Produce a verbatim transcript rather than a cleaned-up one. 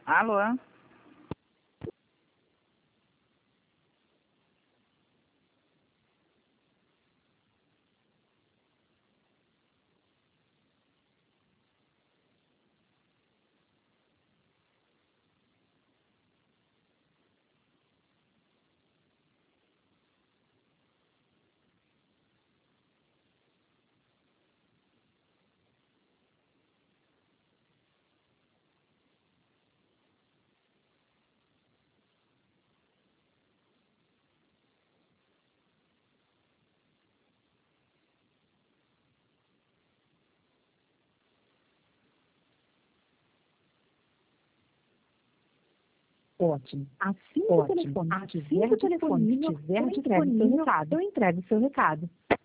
Alô? Ótimo. Assim que o telefone estiver disponível, eu entrego seu recado. Eu entrego seu recado.